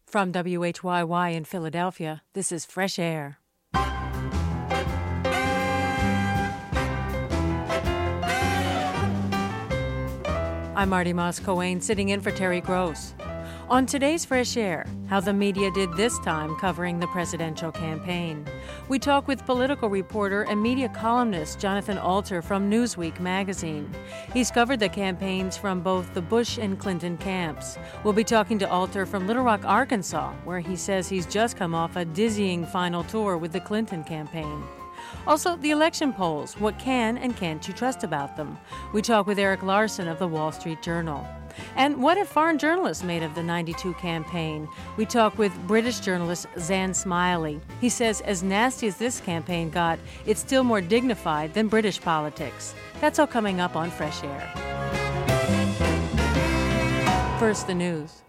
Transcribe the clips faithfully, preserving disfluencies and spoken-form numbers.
From W H Y Y in Philadelphia, this is Fresh Air. I'm Marty Moss-Coane, sitting in for Terry Gross. On today's Fresh Air, how the media did this time covering the presidential campaign. We talk with political reporter and media columnist Jonathan Alter from Newsweek magazine. He's covered the campaigns from both the Bush and Clinton camps. We'll be talking to Alter from Little Rock, Arkansas, where he says he's just come off a dizzying final tour with the Clinton campaign. Also, the election polls. What can and can't you trust about them? We talk with Eric Larson of the Wall Street Journal. And what have foreign journalists made of the ninety-two campaign? We talk with British journalist Zan Smiley. He says as nasty as this campaign got, it's still more dignified than British politics. That's all coming up on Fresh Air. First, the news.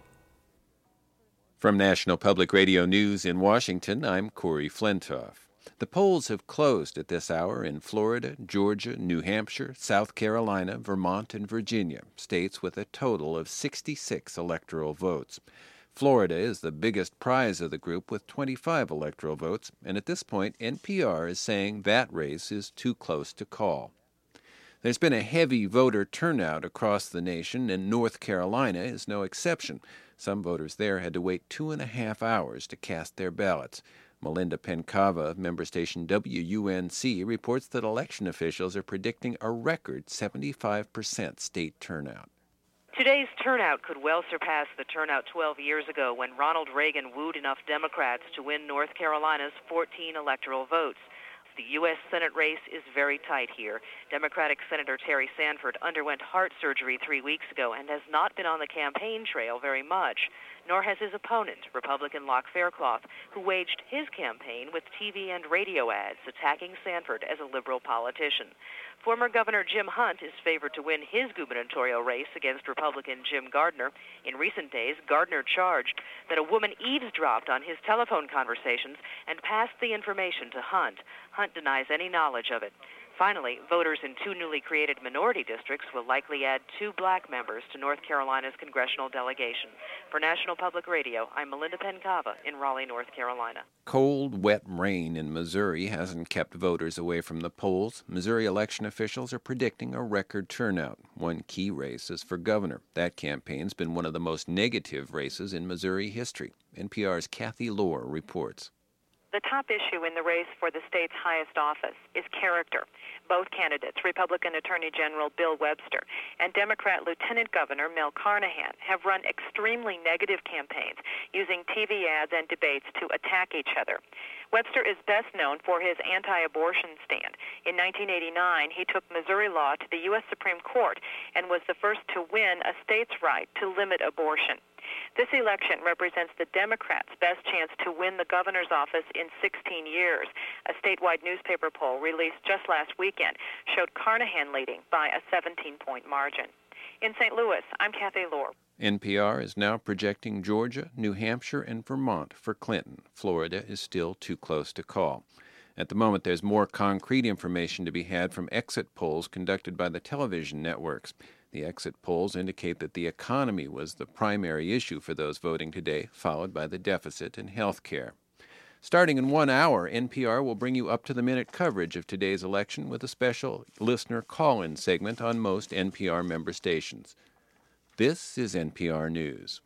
From National Public Radio News in Washington, I'm Corey Flintoff. The polls have closed at this hour in Florida, Georgia, New Hampshire, South Carolina, Vermont, and Virginia, states with a total of sixty-six electoral votes. Florida is the biggest prize of the group with twenty-five electoral votes, and at this point, N P R is saying that race is too close to call. There's been a heavy voter turnout across the nation, and North Carolina is no exception. Some voters there had to wait two and a half hours to cast their ballots. Melinda Pencava of member station W U N C reports that election officials are predicting a record seventy-five percent state turnout. Today's turnout could well surpass the turnout twelve years ago when Ronald Reagan wooed enough Democrats to win North Carolina's fourteen electoral votes. The U S Senate race is very tight here. Democratic Senator Terry Sanford underwent heart surgery three weeks ago and has not been on the campaign trail very much, nor has his opponent, Republican Locke Faircloth, who waged his campaign with T V and radio ads attacking Sanford as a liberal politician. Former Governor Jim Hunt is favored to win his gubernatorial race against Republican Jim Gardner. In recent days, Gardner charged that a woman eavesdropped on his telephone conversations and passed the information to Hunt. Hunt denies any knowledge of it. Finally, voters in two newly created minority districts will likely add two black members to North Carolina's congressional delegation. For National Public Radio, I'm Melinda Pencava in Raleigh, North Carolina. Cold, wet rain in Missouri hasn't kept voters away from the polls. Missouri election officials are predicting a record turnout. One key race is for governor. That campaign's been one of the most negative races in Missouri history. N P R's Kathy Lohr reports. The top issue in the race for the state's highest office is character. Both candidates, Republican Attorney General Bill Webster and Democrat Lieutenant Governor Mel Carnahan, have run extremely negative campaigns using T V ads and debates to attack each other. Webster is best known for his anti-abortion stand. In nineteen eighty-nine, he took Missouri law to the U S Supreme Court and was the first to win a state's right to limit abortion. This election represents the Democrats' best chance to win the governor's office in sixteen years. A statewide newspaper poll released just last weekend showed Carnahan leading by a seventeen-point margin. In Saint Louis, I'm Kathy Lohr. N P R is now projecting Georgia, New Hampshire, and Vermont for Clinton. Florida is still too close to call. At the moment, there's more concrete information to be had from exit polls conducted by the television networks. The exit polls indicate that the economy was the primary issue for those voting today, followed by the deficit in health care. Starting in one hour, N P R will bring you up-to-the-minute coverage of today's election with a special listener call-in segment on most N P R member stations. This is N P R News.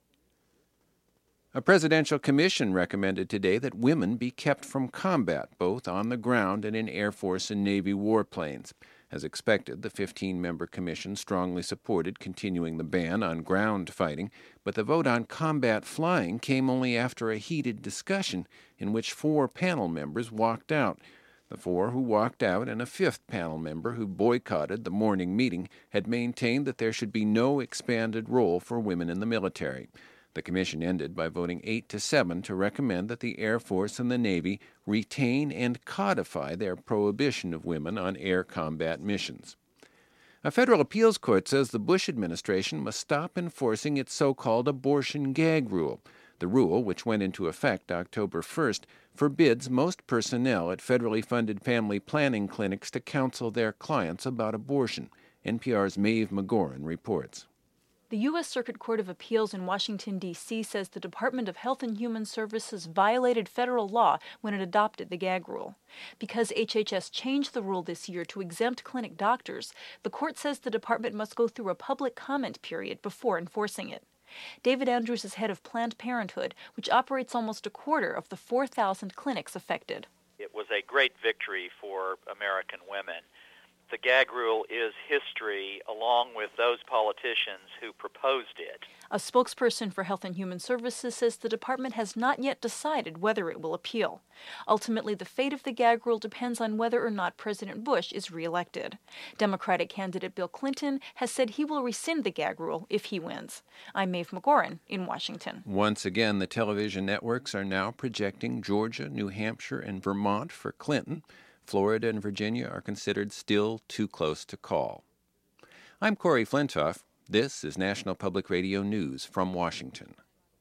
A presidential commission recommended today that women be kept from combat, both on the ground and in Air Force and Navy warplanes. As expected, the fifteen-member commission strongly supported continuing the ban on ground fighting, but the vote on combat flying came only after a heated discussion in which four panel members walked out. The four who walked out and a fifth panel member who boycotted the morning meeting had maintained that there should be no expanded role for women in the military. The commission ended by voting eight to seven to recommend that the Air Force and the Navy retain and codify their prohibition of women on air combat missions. A federal appeals court says the Bush administration must stop enforcing its so-called abortion gag rule. The rule, which went into effect October first, forbids most personnel at federally funded family planning clinics to counsel their clients about abortion. N P R's Maeve McGoran reports. The U S Circuit Court of Appeals in Washington, D C says the Department of Health and Human Services violated federal law when it adopted the gag rule. Because H H S changed the rule this year to exempt clinic doctors, the court says the department must go through a public comment period before enforcing it. David Andrews is head of Planned Parenthood, which operates almost a quarter of the four thousand clinics affected. It was a great victory for American women. The gag rule is history, along with those politicians who proposed it. A spokesperson for Health and Human Services says the department has not yet decided whether it will appeal. Ultimately, the fate of the gag rule depends on whether or not President Bush is reelected. Democratic candidate Bill Clinton has said he will rescind the gag rule if he wins. I'm Maeve McGoran in Washington. Once again, the television networks are now projecting Georgia, New Hampshire, and Vermont for Clinton. Florida and Virginia are considered still too close to call. I'm Corey Flintoff. This is National Public Radio News from Washington.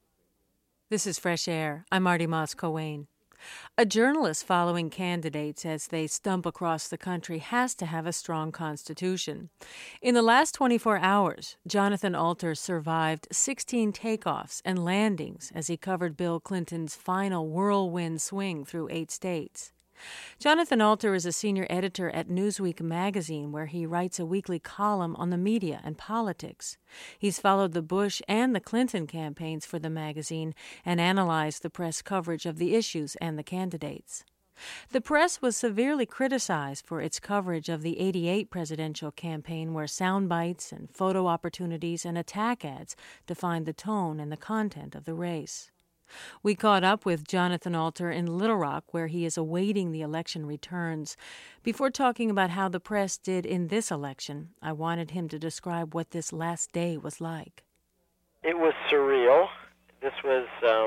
This is Fresh Air. I'm Marty Moss-Coane. A journalist following candidates as they stump across the country has to have a strong constitution. In the last twenty-four hours, Jonathan Alter survived sixteen takeoffs and landings as he covered Bill Clinton's final whirlwind swing through eight states. Jonathan Alter is a senior editor at Newsweek magazine, where he writes a weekly column on the media and politics. He's followed the Bush and the Clinton campaigns for the magazine and analyzed the press coverage of the issues and the candidates. The press was severely criticized for its coverage of the eighty-eight presidential campaign, where sound bites and photo opportunities and attack ads defined the tone and the content of the race. We caught up with Jonathan Alter in Little Rock, where he is awaiting the election returns. Before talking about how the press did in this election, I wanted him to describe what this last day was like. It was surreal. This was um,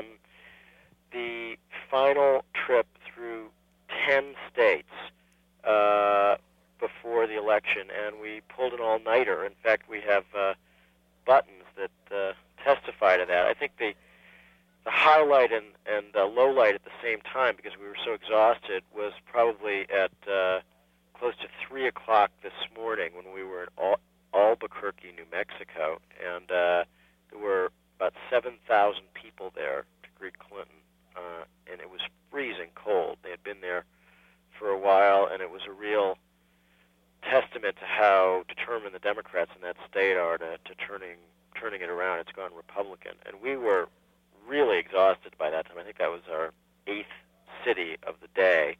the final trip through ten states uh, before the election, and we pulled an all-nighter. In fact, we have uh, buttons that uh, testify to that. I think the The highlight and, and uh, low light at the same time, because we were so exhausted, was probably at uh, close to three o'clock this morning when we were in Al- Albuquerque, New Mexico, and uh, there were about seven thousand people there to greet Clinton, uh, and it was freezing cold. They had been there for a while, and it was a real testament to how determined the Democrats in that state are to, to turning turning it around. It's gone Republican, and we were really exhausted by that time. I think that was our eighth city of the day,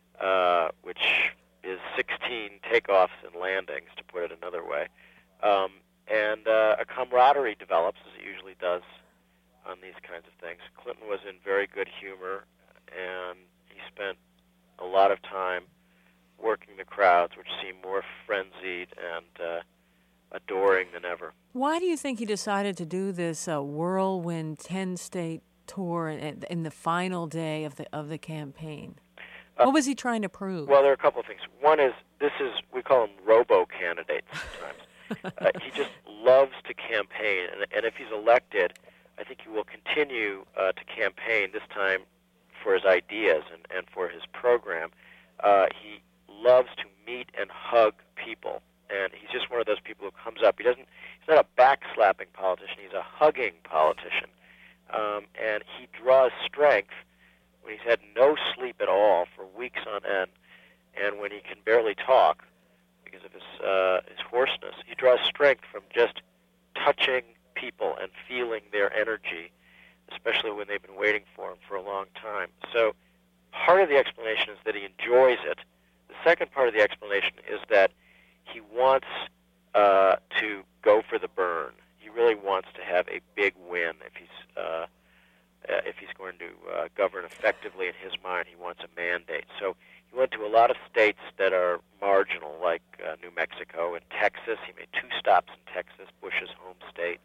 uh, which is sixteen takeoffs and landings, to put it another way. Um, and uh, a camaraderie develops, as it usually does on these kinds of things. Clinton was in very good humor, and he spent a lot of time working the crowds, which seemed more frenzied and uh, adoring than ever. Why do you think he decided to do this uh, whirlwind ten-state tour in, in the final day of the of the campaign? Uh, what was he trying to prove? Well, there are a couple of things. One is, this is, we call them robo-candidates sometimes. uh, he just loves to campaign, and, and if he's elected, I think he will continue uh, to campaign, this time for his ideas and, and for his program. Uh, he loves to meet and hug people. And he's just one of those people who comes up. He doesn't. He's not a backslapping politician. He's a hugging politician. Um, and he draws strength when he's had no sleep at all for weeks on end, and when he can barely talk because of his uh, his hoarseness. He draws strength from just touching people and feeling their energy, especially when they've been waiting for him for a long time. So part of the explanation is that he enjoys it. The second part of the explanation is that he wants uh, to go for the burn. He really wants to have a big win. If he's uh, uh, if he's going to uh, govern effectively, in his mind, he wants a mandate. So he went to a lot of states that are marginal, like uh, New Mexico and Texas. He made two stops in Texas, Bush's home state,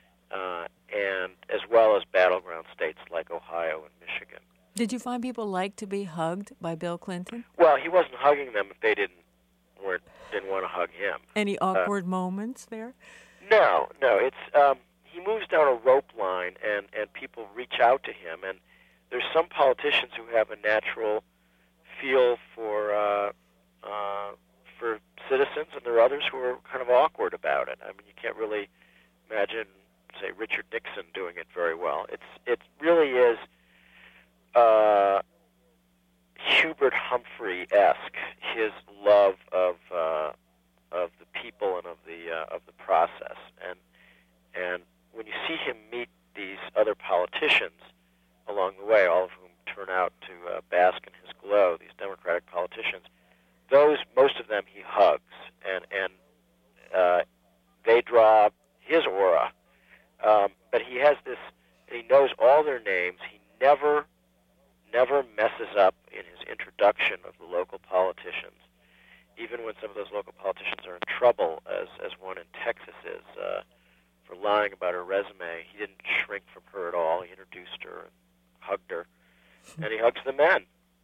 uh, and as well as battleground states like Ohio and Michigan. Did you find people like to be hugged by Bill Clinton? Well, he wasn't hugging them if they didn't weren't didn't want to hug him. Any awkward uh, moments there? No, no. It's um, he moves down a rope line, and, and people reach out to him. And there's some politicians who have a natural feel for uh, uh, for citizens, and there are others who are kind of awkward about it. I mean, you can't really imagine, say, Richard Nixon doing it very well. It's it really is uh, Hubert Humphrey-esque, his love of uh, of the people and of the uh, of the process. And and when you see him meet these other politicians along the way, all of whom turn out to uh, bask in his glow, these Democratic politicians, those most of them he hugs, and and uh, they draw his aura. Um, but he has this, and he knows all their names. He never, never messes up in his introduction of the local politicians, even when some of those local politicians are in trouble, as as one in Texas is, uh, for lying about her resume. He didn't shrink from her at all. He introduced her and hugged her, and he hugs the men.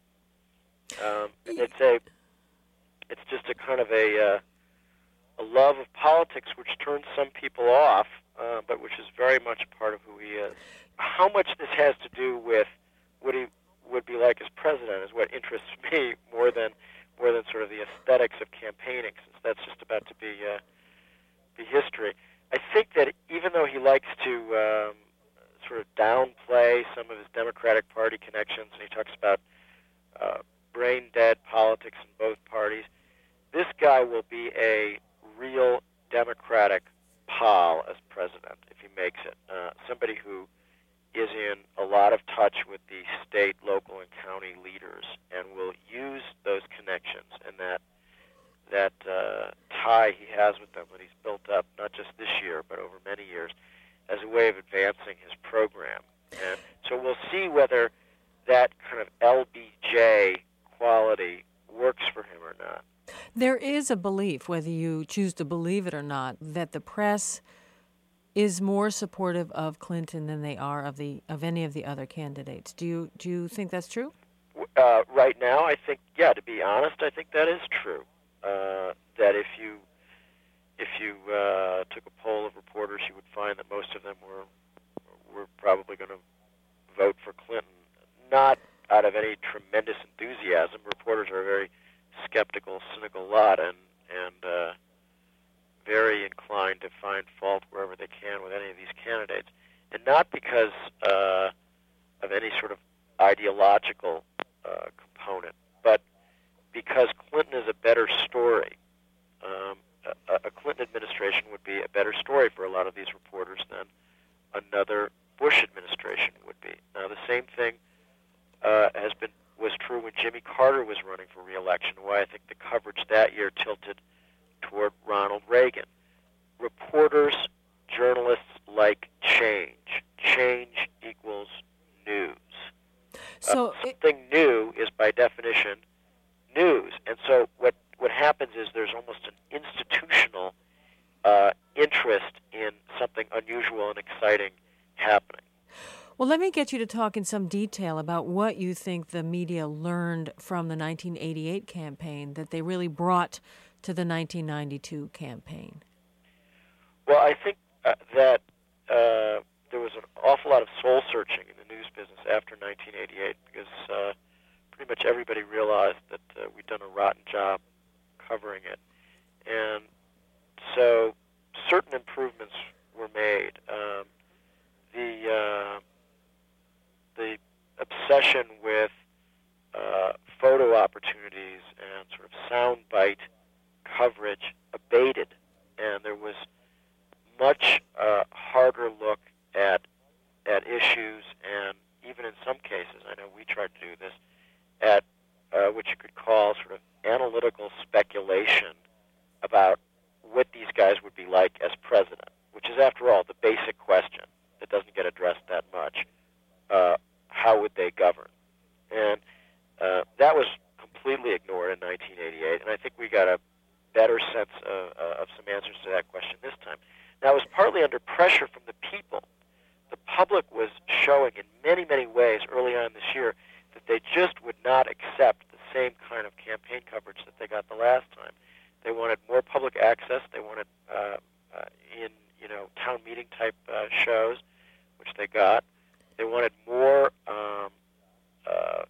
Um, it's a, it's just a kind of a, uh, a love of politics which turns some people off, uh, but which is very much a part of who he is. How much this has to do with what he would be like as president is what interests me more than more than sort of the aesthetics of campaigning, since that's just about to be uh, be history. I think that even though he likes to um, sort of downplay some of his Democratic Party connections, and he talks about uh, brain-dead politics in both parties, this guy will be a real Democratic pol as president if he makes it. Uh, somebody who is in a lot of touch with the state, local, and county leaders, and will use those connections and that that uh, tie he has with them that he's built up, not just this year, but over many years, as a way of advancing his program. And so we'll see whether that kind of L B J quality works for him or not. There is a belief, whether you choose to believe it or not, that the press is more supportive of Clinton than they are of the of any of the other candidates. Do you do you think that's true? Uh, right now, I think, yeah, to be honest, I think that is true. Uh, that if you if you uh, took a poll of reporters, you would find that most of them were were probably going to vote for Clinton, not out of any tremendous enthusiasm. Reporters are a very skeptical, cynical lot, and and uh, very inclined to find fault wherever they can with any of these candidates, and not because uh, of any sort of ideological uh, component, but because Clinton is a better story. Um, a, a Clinton administration would be a better story for a lot of these reporters than another Bush administration would be. Now, the same thing uh, has been was true when Jimmy Carter was running for re-election, why I think the coverage that year tilted toward Ronald Reagan. Reporters, journalists like change. Change equals news. So uh, something it, new is, by definition, news. And so what, what happens is there's almost an institutional uh, interest in something unusual and exciting happening. Well, let me get you to talk in some detail about what you think the media learned from the nineteen eighty-eight campaign that they really brought to the nineteen ninety-two campaign. Well, I think uh, that uh, there was an awful lot of soul-searching in the news business after nineteen eighty-eight because uh, pretty much everybody realized that uh, we'd done a rotten job covering it. And so certain improvements were made. Um, the uh, the obsession with uh, photo opportunities and sort of soundbite coverage abated, and there was much uh, harder look at at issues, and even in some cases, I know we tried to do this, at uh, what you could call sort of analytical speculation about what these guys would be like as president, which is, after all, the basic question that doesn't get addressed that much. Uh, how would they govern? And uh, that was completely ignored in nineteen eighty-eight, and I think we got a better sense of, uh, of some answers to that question this time. Now, it was partly under pressure from the people. The public was showing in many, many ways early on this year that they just would not accept the same kind of campaign coverage that they got the last time. They wanted more public access. They wanted uh, uh, in, you know, town meeting type uh, shows, which they got. They wanted more um, uh,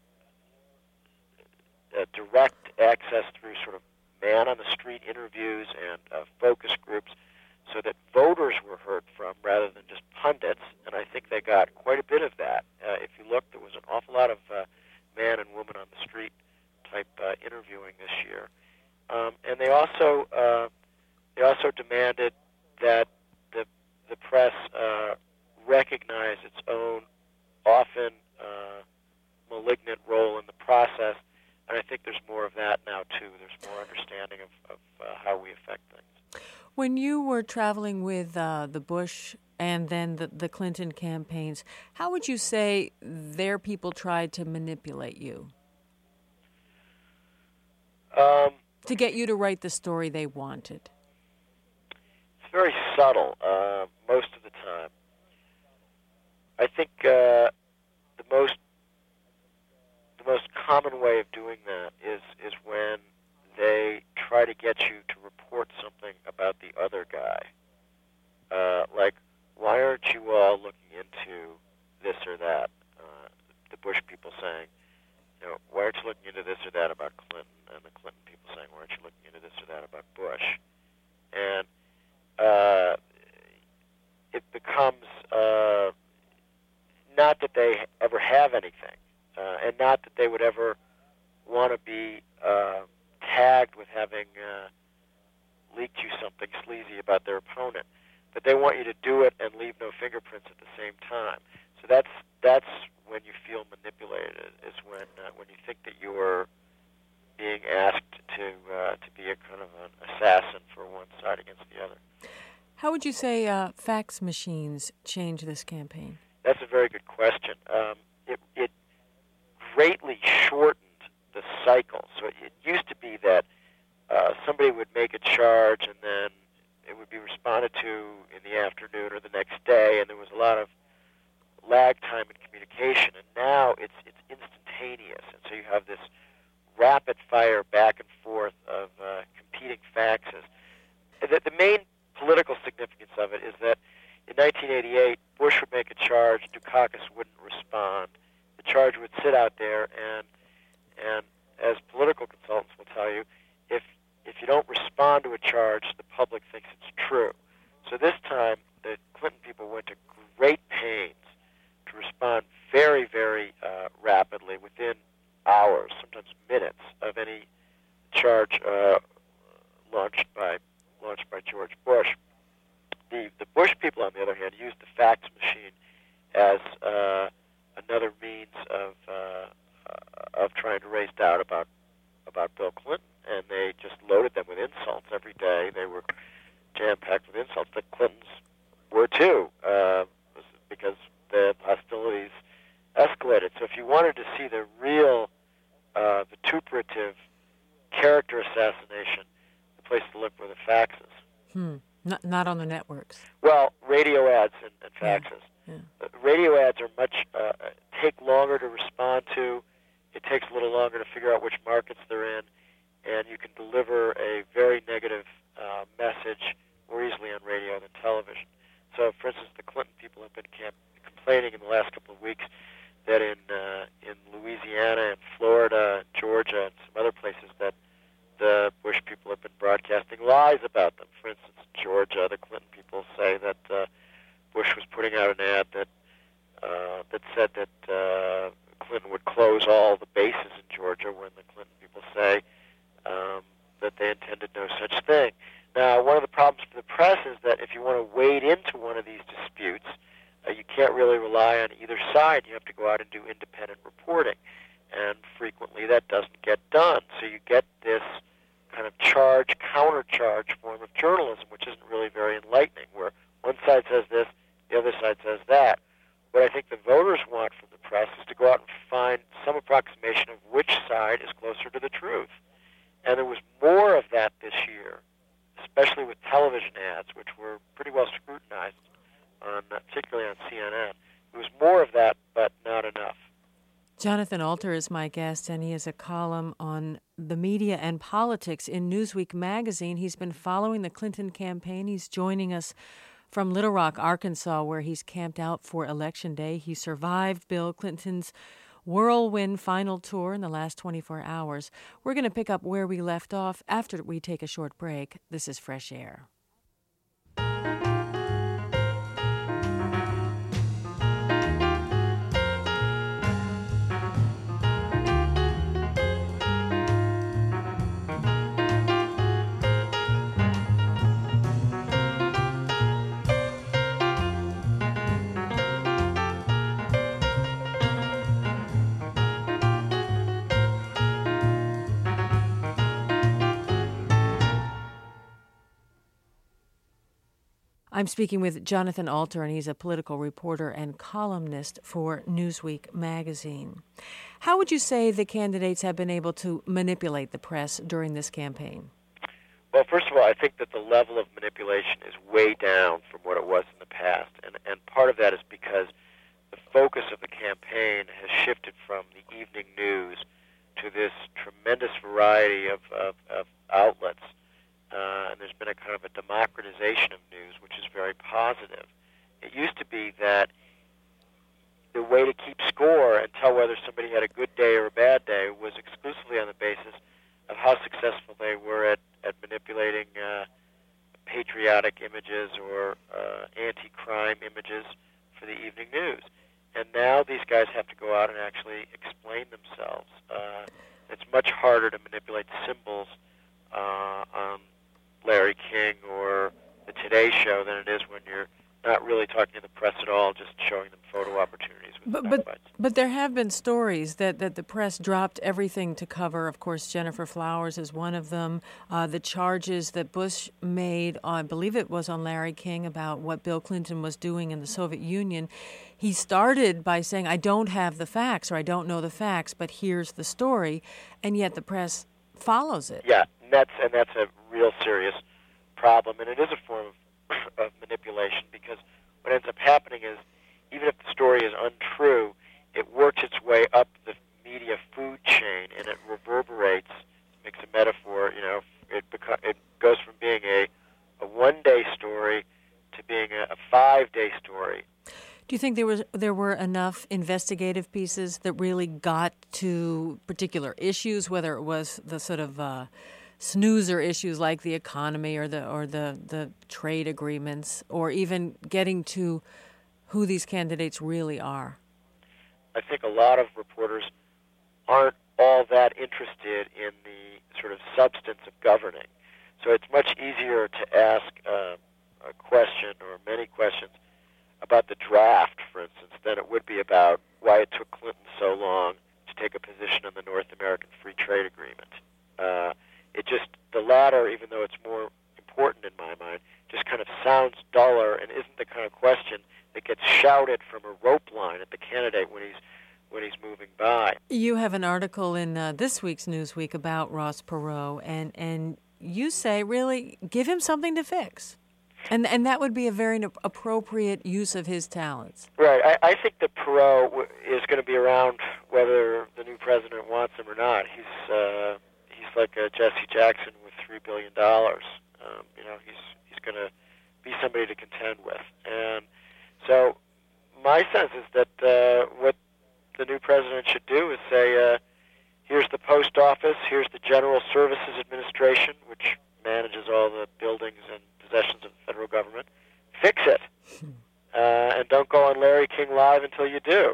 uh, direct access through sort of man-on-the-street interviews and uh, focus groups. so that voters were heard from rather than just pundits, and I think they got quite a bit of that. Uh, if you look, there was an awful lot of uh, man and woman on the street type uh, interviewing this year. Um, and they also uh, they also demanded that the the press uh, recognize its own often uh, malignant role in the process, and I think there's more of that now too. There's more understanding of, of uh, how we affect things. When you were traveling with uh, the Bush and then the, the Clinton campaigns, how would you say their people tried to manipulate you? Um, to get you to write the story they wanted? It's very subtle uh, most of the time. I think uh, the most the most common way of doing that is is when they try to get you to report something about the other guy. Uh, like, why aren't you all looking into this or that? Uh, the Bush people saying, you know, why aren't you looking into this or that about Clinton? And the Clinton people saying, why aren't you looking into this or that about Bush? And uh, it becomes uh, not that they ever have anything, uh, and not that they would ever want to be uh, tagged with having uh, leaked you something sleazy about their opponent, but they want you to do it and leave no fingerprints at the same time. So that's that's when you feel manipulated, is when uh, when you think that you're being asked to uh, to be a kind of an assassin for one side against the other. How would you say uh, fax machines change this campaign? That's a very good question. Um, it, it greatly shortened the cycle. So it, it used to be that uh, somebody would make a charge and then it would be responded to in the afternoon or the next day, and there was a lot of lag time in communication. And now it's it's instantaneous, and so you have this rapid fire back and forth of uh, competing faxes. The, the main political significance of it is that in nineteen eighty-eight, Bush would make a charge, Dukakis wouldn't respond. The charge would sit out there, and and as political consultants will tell you, if if you don't respond to a charge, the public thinks it's true. So this time, the Clinton people went to great pains to respond very, very uh, rapidly, within hours, sometimes minutes, of any charge uh, launched by launched by George Bush. The the Bush people, on the other hand, used the fax machine as uh, another means of uh, uh, of trying to raise doubt about about Bill Clinton, and they just loaded them with insults every day. They were jam-packed with insults. The Clintons were too, uh, because the hostilities escalated. So if you wanted to see the real uh, vituperative character assassination, the place to look were the faxes. Hmm. Not, not on the networks. Well, radio ads and, and faxes. Yeah. Yeah. Uh, radio ads are much uh, take longer to respond to. It takes a little longer to figure out which markets they're in, and you can deliver a very negative uh, message more easily on radio than television. So, for instance, the Clinton people have been camp- complaining in the last couple of weeks that in uh, in Louisiana and Florida, Georgia, and some other places that the Bush people have been broadcasting lies about them. For instance, Georgia, the Clinton people say that uh, Bush was putting out an ad that uh, that said that uh, Clinton would close all the bases in Georgia, when the Clinton people say um, that they intended no such thing. Now, one of the problems for the press is that if you want to wade into one of these disputes, uh, you can't really rely on either side. You have to go out and do independent reporting, and frequently that doesn't get done. So you get this kind of charge, counter-charge form of journalism, which isn't really very enlightening, where one side says this, the other side says that. What I think the voters want from the press is to go out and find some approximation of which side is closer to the truth. And there was more of that this year, especially with television ads, which were pretty well scrutinized, on, particularly on C N N. There was more of that, but not enough. Jonathan Alter is my guest, and he has a column on the media and politics in Newsweek magazine. He's been following the Clinton campaign. He's joining us from Little Rock, Arkansas, where he's camped out for Election Day. He survived Bill Clinton's whirlwind final tour in the last twenty-four hours. We're going to pick up where we left off after we take a short break. This is Fresh Air. I'm speaking with Jonathan Alter, and he's a political reporter and columnist for Newsweek magazine. How would you say the candidates have been able to manipulate the press during this campaign? Well, first of all, I think that the level of manipulation is way down from what it was in the past. And, and part of that is because the focus of the campaign has shifted from the evening news to this tremendous variety of, of, of outlets. Uh, and there's been a kind of a democratization of news, which is very positive. It used to be that the way to keep score and tell whether somebody had a good day or a bad day was exclusively on the basis of how successful they were at, at manipulating uh, patriotic images or uh, anti-crime images for the evening news. And now these guys have to go out and actually explain themselves. Uh, it's much harder to manipulate symbols uh, on Larry King or the Today Show than it is when you're not really talking to the press at all, just showing them photo opportunities with but, but, but there have been stories that, that the press dropped everything to cover. Of course, Jennifer Flowers is one of them. Uh, the charges that Bush made, on, I believe it was on Larry King, about what Bill Clinton was doing in the Soviet Union. He started by saying, I don't have the facts, or I don't know the facts, but here's the story. And yet the press follows it. Yeah, and that's, and that's a real serious problem. And it is a form of of manipulation, because what ends up happening is, even if the story is untrue, it works its way up the media food chain, and it reverberates, makes a metaphor, you know, it beco- it goes from being a, a one-day story to being a, a five-day story. Do you think there was there were enough investigative pieces that really got to particular issues, whether it was the sort of uh, snoozer issues like the economy or the or the, the trade agreements, or even getting to who these candidates really are? I think a lot of reporters aren't all that interested in the sort of substance of governing. So it's much easier to ask uh, a question or many questions about the draft, for instance, than it would be about why it took Clinton so long to take a position on the North American Free Trade Agreement. Uh, It just, the latter, even though it's more important in my mind, just kind of sounds duller and isn't the kind of question that gets shouted from a rope line at the candidate when he's when he's moving by. You have an article in uh, this week's Newsweek about Ross Perot, and, and you say, really, give him something to fix. And and that would be a very appropriate use of his talents. Right. I, I think that Perot w- is going to be around whether the new president wants him or not. He's... Uh, He's like a Jesse Jackson with three billion dollars. Um, you know, he's he's going to be somebody to contend with. And so my sense is that uh, what the new president should do is say, uh, here's the post office, here's the General Services Administration, which manages all the buildings and possessions of the federal government. Fix it. Uh, and don't go on Larry King Live until you do.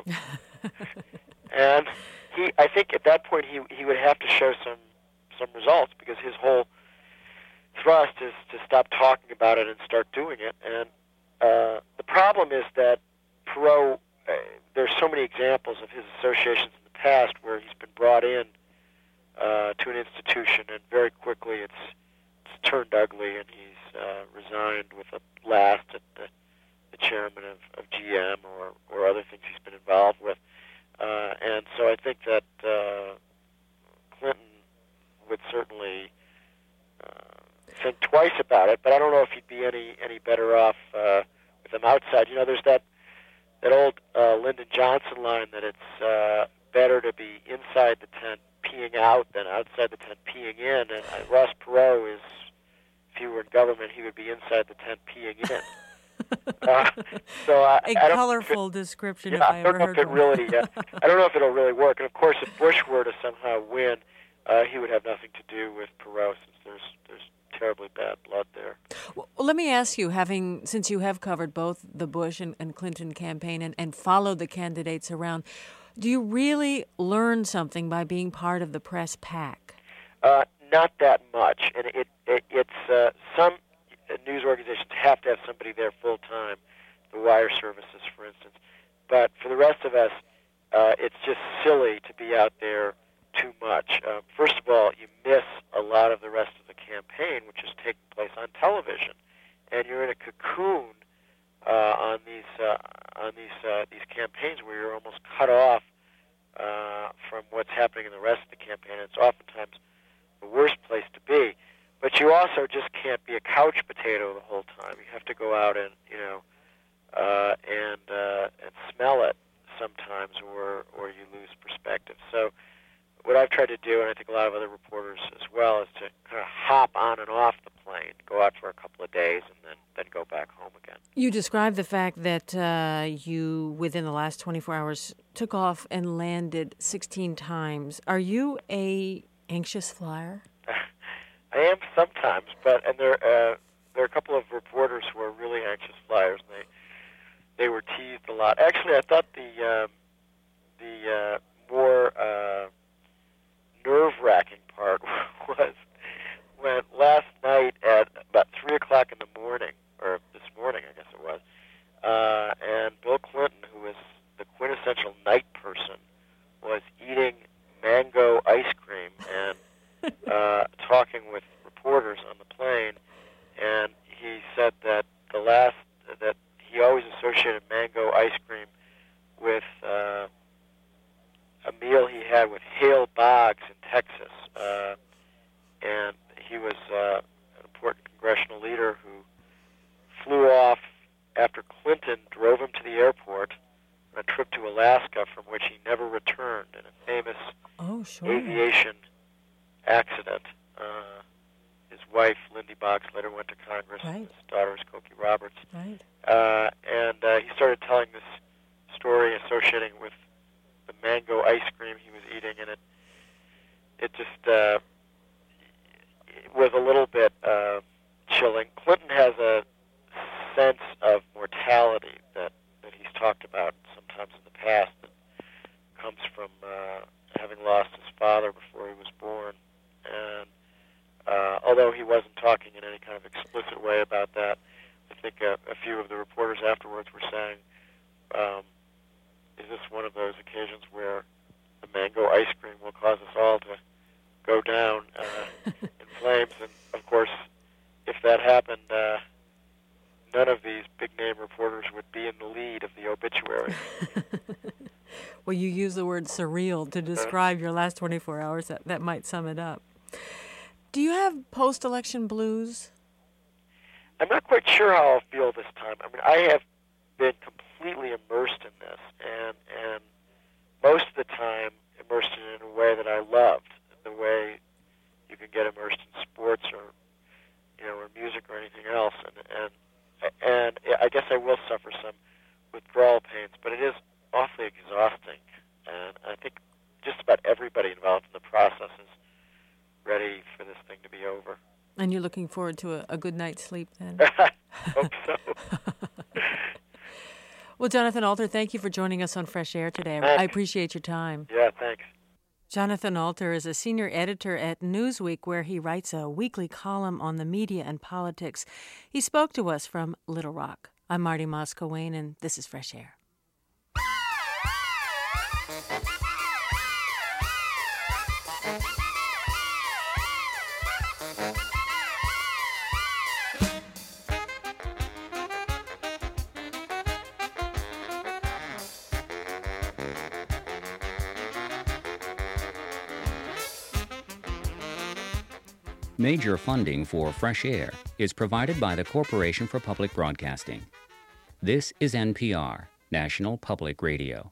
And he, I think at that point he he would have to show some some results, because his whole thrust is to stop talking about it and start doing it. And uh, the problem is that Perot, uh, there's so many examples of his associations in the past where he's been brought in uh, to an institution, and very quickly it's, it's turned ugly, and he's uh, resigned with a blast at the, the chairman of, of G M or, or other things he's been involved with. Uh, and so I think that uh, Clinton would certainly uh, think twice about it, but I don't know if he'd be any any better off uh, with them outside. You know, there's that that old uh, Lyndon Johnson line that it's uh, better to be inside the tent peeing out than outside the tent peeing in. And uh, Ross Perot is, if he were in government, he would be inside the tent peeing in. uh, so uh, a I don't colorful it, description. Yeah, if I, I don't ever know heard if it one. really. Uh, I don't know if it'll really work. And of course, if Bush were to somehow win, uh, he would have nothing to do with Perot, since there's there's terribly bad blood there. Well, let me ask you, having since you have covered both the Bush and, and Clinton campaign and, and followed the candidates around, do you really learn something by being part of the press pack? Uh, not that much, and it, it it's uh, some news organizations have to have somebody there full time, the wire services, for instance. But for the rest of us, uh, it's just silly to be out there too much. Um, first of all, you miss a lot of the rest of the campaign, which is taking place on television. and you're in a cocoon uh, on these uh, on these uh, these campaigns where you're almost cut off uh, from what's happening in the rest of the campaign. It's oftentimes the worst place to be. But you also just can't be a couch potato the whole time. You have to go out and, you know, uh, and uh, and smell it sometimes, or or you lose perspective. So what I've tried to do, and I think a lot of other reporters as well, is to kind of hop on and off the plane, go out for a couple of days, and then, then go back home again. You described the fact that uh, you, within the last twenty-four hours, took off and landed sixteen times. Are you a anxious flyer? I am sometimes, but and there uh, there are a couple of reporters who are really anxious flyers, and they they were teased a lot. Actually, I thought the uh, the uh, more uh, nerve-wracking part was when last night at about three o'clock in the morning, or this morning, I guess it was, uh, and Bill Clinton, who is the quintessential night person, was eating mango ice cream and uh, talking with reporters on the plane, and he said that the last that he always associated mango ice cream with uh, a meal he had with Hale Boggs in Texas, uh, and he was uh, an important congressional leader who flew off after Clinton drove him to the airport on a trip to Alaska from which he never returned in a famous oh, sure. aviation accident. Uh, his wife, Lindy Boggs, later went to Congress. Right. His daughter is Cokie Roberts. Right. Uh, and uh, he started telling this story associating with the mango ice cream he was eating, and it it just uh, it was a little bit uh, chilling. Clinton has a sense of mortality that, that he's talked about sometimes in the past that comes from uh, having lost his father before he was born. And uh, although he wasn't talking in any kind of explicit way about that, I think a, a few of the reporters afterwards were saying, um, is this one of those occasions where the mango ice cream will cause us all to go down uh, in flames? And, of course, if that happened, uh, none of these big-name reporters would be in the lead of the obituary. Well, you use the word surreal to describe your last twenty-four hours. That, that might sum it up. Do you have post-election blues? I'm not quite sure how I'll feel this time. I mean, I have been completely immersed in this, and and most of the time immersed in it in a way that I loved, the way you can get immersed in sports or, you know, or music or anything else. And and and I guess I will suffer some withdrawal pains, but it is awfully exhausting. And I think just about everybody involved in the process is ready for this thing to be over. And you're looking forward to a, a good night's sleep then? I hope so. Well, Jonathan Alter, thank you for joining us on Fresh Air today. Thanks. I appreciate your time. Yeah, thanks. Jonathan Alter is a senior editor at Newsweek, where he writes a weekly column on the media and politics. He spoke to us from Little Rock. I'm Marty Moss-Coane, and this is Fresh Air. Major funding for Fresh Air is provided by the Corporation for Public Broadcasting. This is N P R, National Public Radio.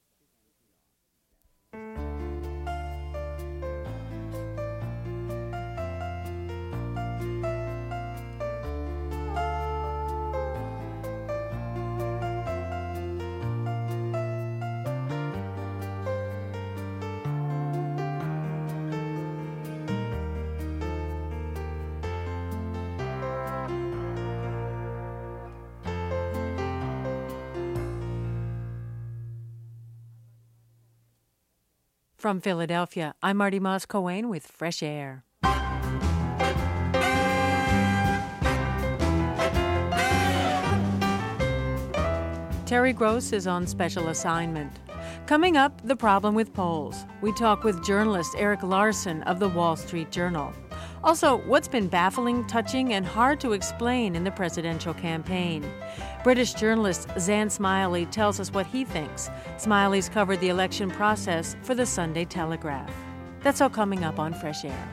From Philadelphia, I'm Marty Moss-Coane with Fresh Air. Terry Gross is on special assignment. Coming up, the problem with polls. We talk with journalist Erik Larson of the Wall Street Journal. Also, what's been baffling, touching, and hard to explain in the presidential campaign? British journalist Zan Smiley tells us what he thinks. Smiley's covered the election process for the Sunday Telegraph. That's all coming up on Fresh Air.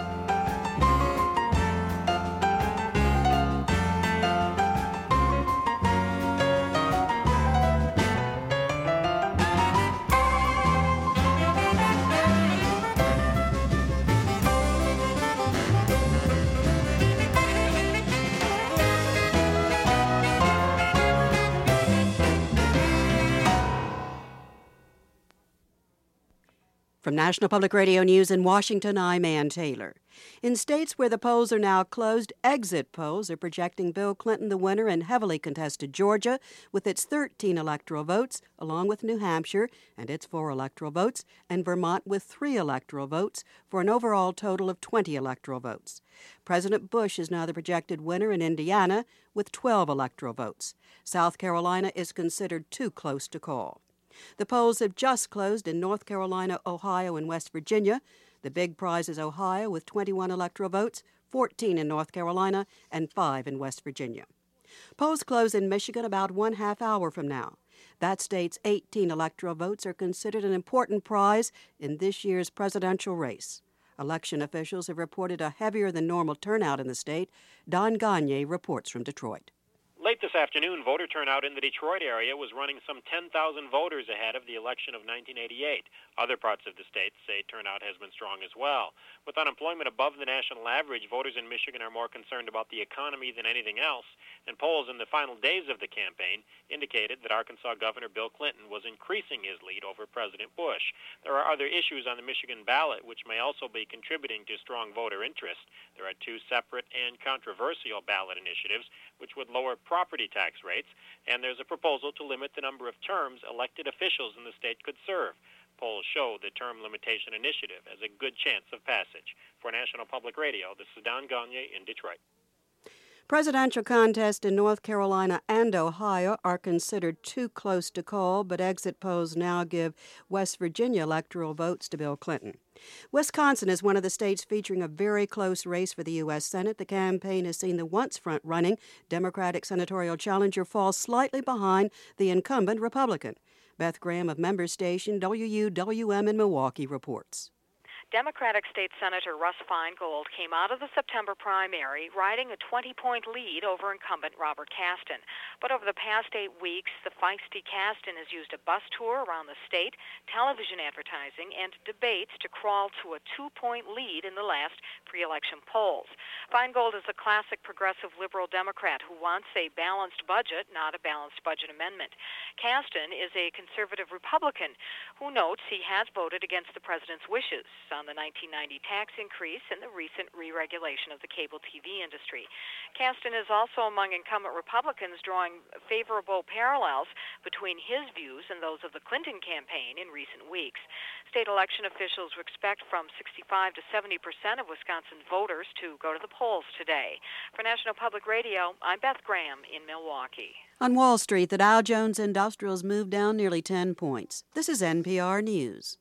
From National Public Radio News in Washington, I'm Ann Taylor. In states where the polls are now closed, exit polls are projecting Bill Clinton the winner in heavily contested Georgia with its thirteen electoral votes, along with New Hampshire and its four electoral votes, and Vermont with three electoral votes, for an overall total of twenty electoral votes. President Bush is now the projected winner in Indiana with twelve electoral votes. South Carolina is considered too close to call. The polls have just closed in North Carolina, Ohio, and West Virginia. The big prize is Ohio with twenty-one electoral votes, fourteen in North Carolina, and five in West Virginia. Polls close in Michigan about one half hour from now. That state's eighteen electoral votes are considered an important prize in this year's presidential race. Election officials have reported a heavier than normal turnout in the state. Don Gagne reports from Detroit. Late this afternoon, voter turnout in the Detroit area was running some ten thousand voters ahead of the election of nineteen eighty-eight. Other parts of the state say turnout has been strong as well. With unemployment above the national average, voters in Michigan are more concerned about the economy than anything else, and polls in the final days of the campaign indicated that Arkansas Governor Bill Clinton was increasing his lead over President Bush. There are other issues on the Michigan ballot which may also be contributing to strong voter interest. There are two separate and controversial ballot initiatives which would lower property tax rates, and there's a proposal to limit the number of terms elected officials in the state could serve. Polls show the term limitation initiative has a good chance of passage. For National Public Radio, this is Don Gagne in Detroit. Presidential contests in North Carolina and Ohio are considered too close to call, but exit polls now give West Virginia electoral votes to Bill Clinton. Wisconsin is one of the states featuring a very close race for the U S Senate. The campaign has seen the once front-running Democratic senatorial challenger fall slightly behind the incumbent Republican. Beth Graham of member station W U W M in Milwaukee reports. Democratic State Senator Russ Feingold came out of the September primary riding a twenty-point lead over incumbent Robert Kasten. But over the past eight weeks, the feisty Kasten has used a bus tour around the state, television advertising, and debates to crawl to a two-point lead in the last pre-election polls. Feingold is a classic progressive liberal Democrat who wants a balanced budget, not a balanced budget amendment. Kasten is a conservative Republican who notes he has voted against the president's wishes on the nineteen ninety tax increase and the recent re-regulation of the cable T V industry. Kasten is also among incumbent Republicans drawing favorable parallels between his views and those of the Clinton campaign in recent weeks. State election officials expect from sixty-five to seventy percent of Wisconsin voters to go to the polls today. For National Public Radio, I'm Beth Graham in Milwaukee. On Wall Street, the Dow Jones Industrials moved down nearly ten points. This is N P R News.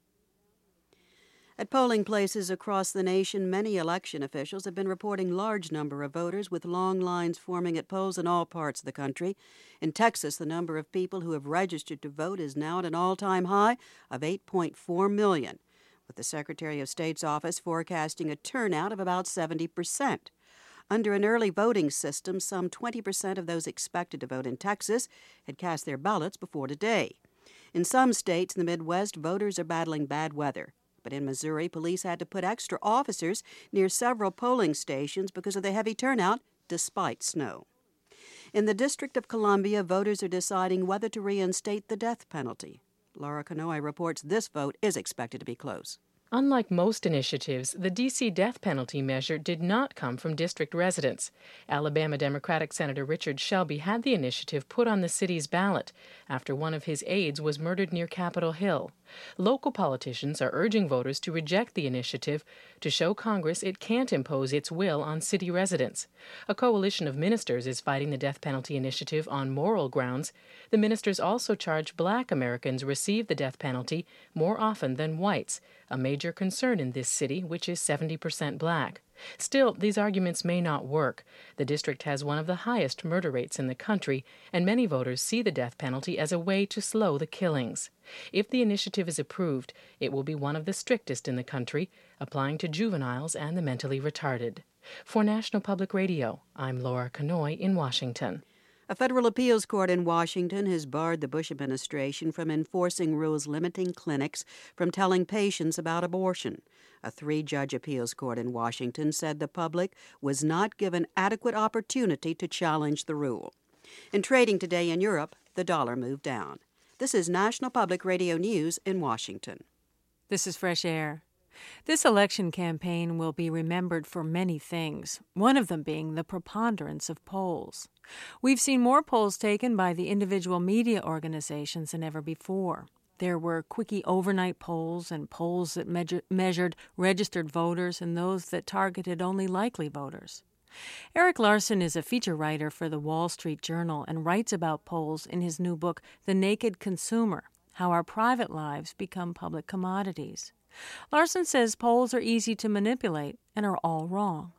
At polling places across the nation, many election officials have been reporting large number of voters, with long lines forming at polls in all parts of the country. In Texas, the number of people who have registered to vote is now at an all-time high of eight point four million, with the Secretary of State's office forecasting a turnout of about seventy percent. Under an early voting system, some twenty percent of those expected to vote in Texas had cast their ballots before today. In some states in the Midwest, voters are battling bad weather. But in Missouri, police had to put extra officers near several polling stations because of the heavy turnout, despite snow. In the District of Columbia, voters are deciding whether to reinstate the death penalty. Laura Canoy reports this vote is expected to be close. Unlike most initiatives, the D C death penalty measure did not come from district residents. Alabama Democratic Senator Richard Shelby had the initiative put on the city's ballot after one of his aides was murdered near Capitol Hill. Local politicians are urging voters to reject the initiative to show Congress it can't impose its will on city residents. A coalition of ministers is fighting the death penalty initiative on moral grounds. The ministers also charge black Americans receive the death penalty more often than whites, a major major concern in this city, which is seventy percent black. Still, these arguments may not work. The district has one of the highest murder rates in the country, and many voters see the death penalty as a way to slow the killings. If the initiative is approved, it will be one of the strictest in the country, applying to juveniles and the mentally retarded. For National Public Radio, I'm Laura Kanoy in Washington. A federal appeals court in Washington has barred the Bush administration from enforcing rules limiting clinics from telling patients about abortion. A three-judge appeals court in Washington said the public was not given adequate opportunity to challenge the rule. In trading today in Europe, the dollar moved down. This is National Public Radio News in Washington. This is Fresh Air. This election campaign will be remembered for many things, one of them being the preponderance of polls. We've seen more polls taken by the individual media organizations than ever before. There were quickie overnight polls and polls that measure, measured registered voters and those that targeted only likely voters. Eric Larson is a feature writer for the Wall Street Journal and writes about polls in his new book, The Naked Consumer: How Our Private Lives Become Public Commodities. Larson says polls are easy to manipulate and are all wrong.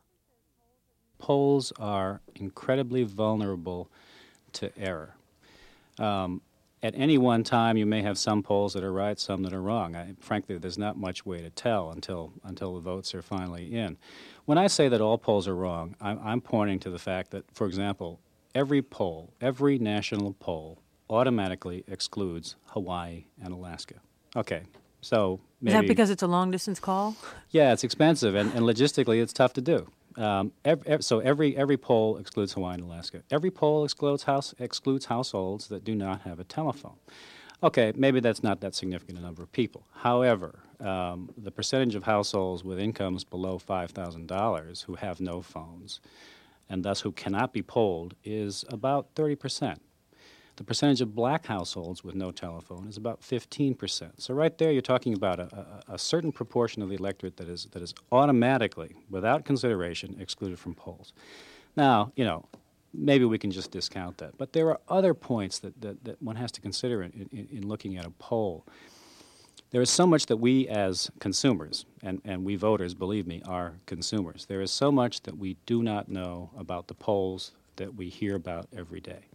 Polls are incredibly vulnerable to error. Um, at any one time, you may have some polls that are right, some that are wrong. I, frankly, there's not much way to tell until until the votes are finally in. When I say that all polls are wrong, I'm, I'm pointing to the fact that, for example, every poll, every national poll, automatically excludes Hawaii and Alaska. Okay. So maybe, is that because it's a long-distance call? Yeah, it's expensive, and, and logistically it's tough to do. Um, every, every, so every every poll excludes Hawaii and Alaska. Every poll excludes house excludes households that do not have a telephone. Okay, maybe that's not that significant a number of people. However, um, the percentage of households with incomes below five thousand dollars who have no phones, and thus who cannot be polled, is about thirty percent. The percentage of black households with no telephone is about fifteen percent. So right there you're talking about a, a, a certain proportion of the electorate that is that is automatically, without consideration, excluded from polls. Now, you know, maybe we can just discount that. But there are other points that, that, that one has to consider in, in, in looking at a poll. There is so much that we as consumers, and, and we voters, believe me, are consumers. There is so much that we do not know about the polls that we hear about every day.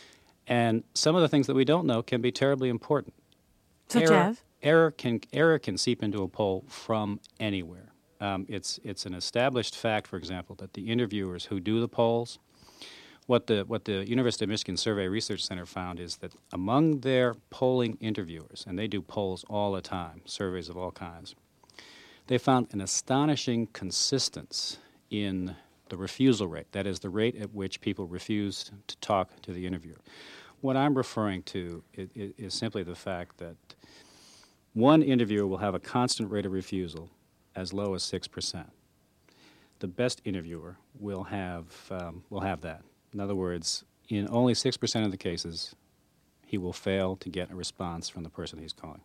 And some of the things that we don't know can be terribly important. Such error, as? Error can, error can seep into a poll from anywhere. Um, it's, it's an established fact, for example, that the interviewers who do the polls, what the, what the University of Michigan Survey Research Center found is that among their polling interviewers, and they do polls all the time, surveys of all kinds, they found an astonishing consistency in the refusal rate, that is, the rate at which people refuse to talk to the interviewer. What I'm referring to is, is simply the fact that one interviewer will have a constant rate of refusal as low as six percent. The best interviewer will have, um, will have that. In other words, in only six percent of the cases, he will fail to get a response from the person he's calling.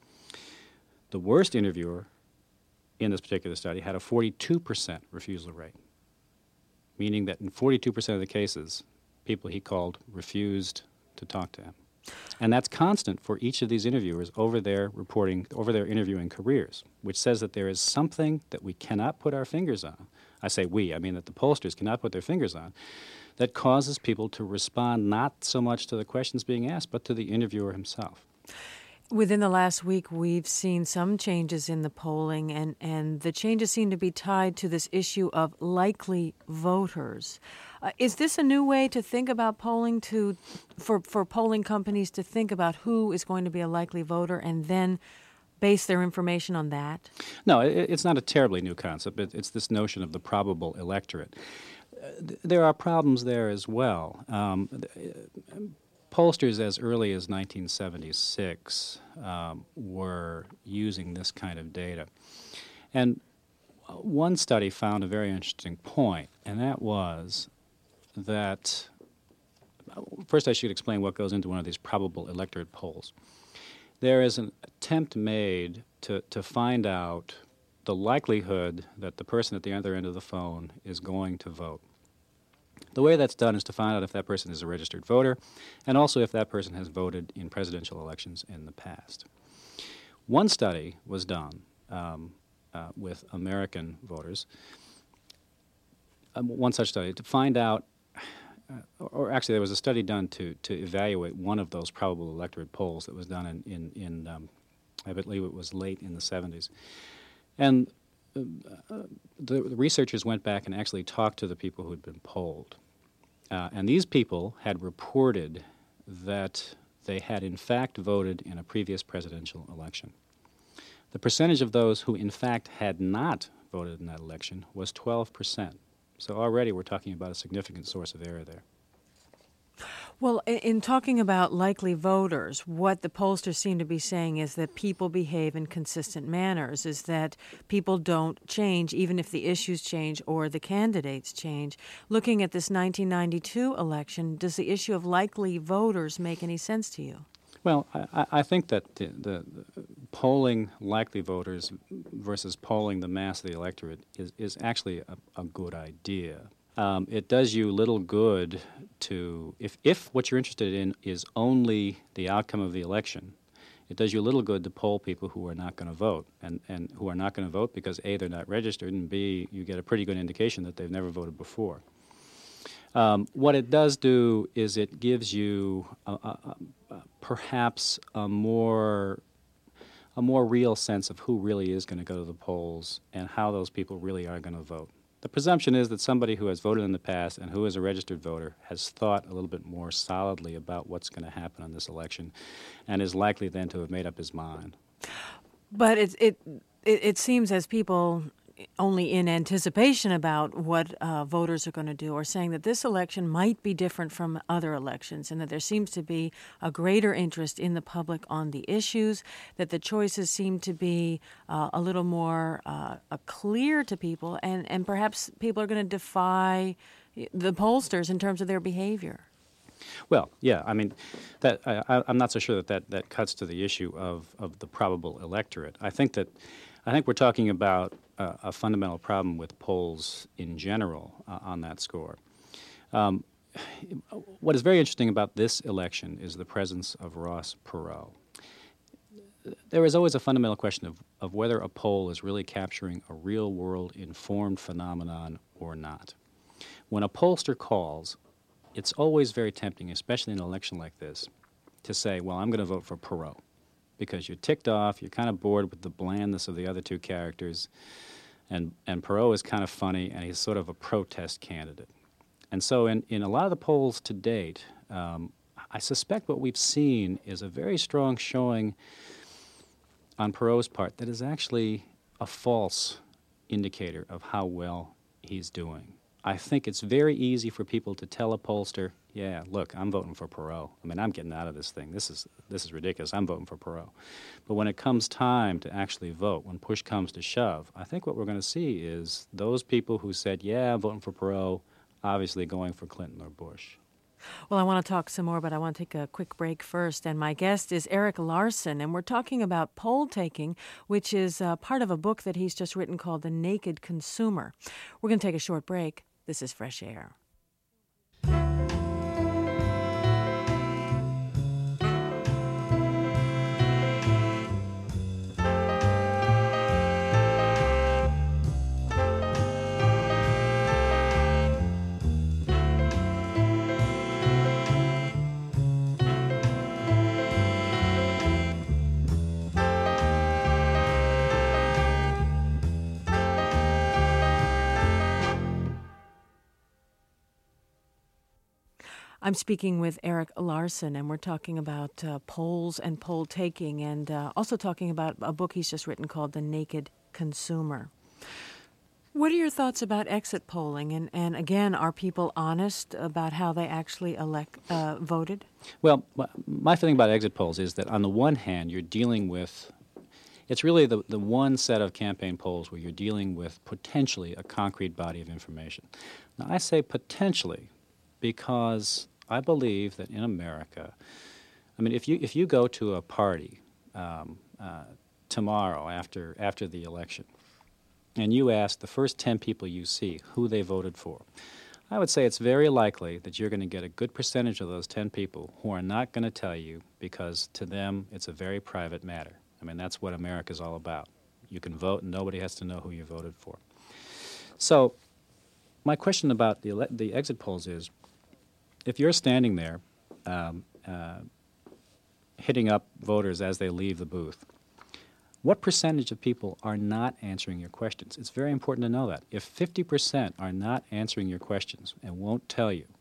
The worst interviewer in this particular study had a forty-two percent refusal rate, meaning that in forty-two percent of the cases, people he called refused to talk to him. And that's constant for each of these interviewers over their reporting, over their interviewing careers, which says that there is something that we cannot put our fingers on. I say we, I mean that the pollsters cannot put their fingers on, that causes people to respond not so much to the questions being asked, but to the interviewer himself. Within the last week, we've seen some changes in the polling, and, and the changes seem to be tied to this issue of likely voters. Uh, is this a new way to think about polling, to for, for polling companies to think about who is going to be a likely voter and then base their information on that? No, it, it's not a terribly new concept. It, it's this notion of the probable electorate. Uh, th- there are problems there as well. Um, th- Pollsters as early as nineteen seventy-six um, were using this kind of data. And one study found a very interesting point, and that was that, first I should explain what goes into one of these probable electorate polls. There is an attempt made to, to find out the likelihood that the person at the other end of the phone is going to vote. The way that's done is to find out if that person is a registered voter and also if that person has voted in presidential elections in the past. One study was done um, uh, with American voters, um, one such study, to find out, uh, or actually there was a study done to, to evaluate one of those probable electorate polls that was done in, in, in um, I believe it was late in the seventies. And uh, the, the researchers went back and actually talked to the people who had been polled. Uh, and these people had reported that they had in fact voted in a previous presidential election. The percentage of those who in fact had not voted in that election was twelve percent. So already we're talking about a significant source of error there. Well, in, in talking about likely voters, what the pollsters seem to be saying is that people behave in consistent manners, is that people don't change even if the issues change or the candidates change. Looking at this nineteen ninety-two election, does the issue of likely voters make any sense to you? Well, I, I think that the, the, the polling likely voters versus polling the mass of the electorate is, is actually a, a good idea. Um, it does you little good to, if, if what you're interested in is only the outcome of the election, it does you little good to poll people who are not going to vote, and, and who are not going to vote because A, they're not registered, and B, you get a pretty good indication that they've never voted before. Um, what it does do is it gives you a, a, a, perhaps a more a more real sense of who really is going to go to the polls and how those people really are going to vote. The presumption is that somebody who has voted in the past and who is a registered voter has thought a little bit more solidly about what's going to happen in this election and is likely then to have made up his mind. But it it it, it seems as people only in anticipation about what uh, voters are going to do, or saying that this election might be different from other elections, and that there seems to be a greater interest in the public on the issues, that the choices seem to be uh, a little more uh, uh, clear to people, and, and perhaps people are going to defy the pollsters in terms of their behavior. Well, yeah, I mean, that I, I'm not so sure that, that that cuts to the issue of, of the probable electorate. I think that I think we're talking about uh, a fundamental problem with polls in general uh, on that score. Um, what is very interesting about this election is the presence of Ross Perot. There is always a fundamental question of, of whether a poll is really capturing a real-world informed phenomenon or not. When a pollster calls, it's always very tempting, especially in an election like this, to say, well, I'm going to vote for Perot, because you're ticked off, you're kind of bored with the blandness of the other two characters, and, and Perot is kind of funny, and he's sort of a protest candidate. And so in, in a lot of the polls to date, um, I suspect what we've seen is a very strong showing on Perot's part that is actually a false indicator of how well he's doing. I think it's very easy for people to tell a pollster, yeah, look, I'm voting for Perot. I mean, I'm getting out of this thing. This is this is ridiculous. I'm voting for Perot. But when it comes time to actually vote, when push comes to shove, I think what we're going to see is those people who said, yeah, I'm voting for Perot, obviously going for Clinton or Bush. Well, I want to talk some more, but I want to take a quick break first. And my guest is Erik Larson, and we're talking about poll taking, which is uh, part of a book that he's just written called The Naked Consumer. We're going to take a short break. This is Fresh Air. I'm speaking with Erik Larson, and we're talking about uh, polls and poll taking, and uh, also talking about a book he's just written called The Naked Consumer. What are your thoughts about exit polling? And, and again, are people honest about how they actually elect uh, voted? Well, my feeling about exit polls is that on the one hand, you're dealing with, it's really the, the one set of campaign polls where you're dealing with potentially a concrete body of information. Now, I say potentially because I believe that in America, I mean, if you if you go to a party um, uh, tomorrow after after the election, and you ask the first ten people you see who they voted for, I would say it's very likely that you're going to get a good percentage of those ten people who are not going to tell you because to them it's a very private matter. I mean, that's what America's all about. You can vote, and nobody has to know who you voted for. So my question about the, ele- the exit polls is, if you're standing there um, uh, hitting up voters as they leave the booth, what percentage of people are not answering your questions? It's very important to know that. If fifty percent are not answering your questions and won't tell you,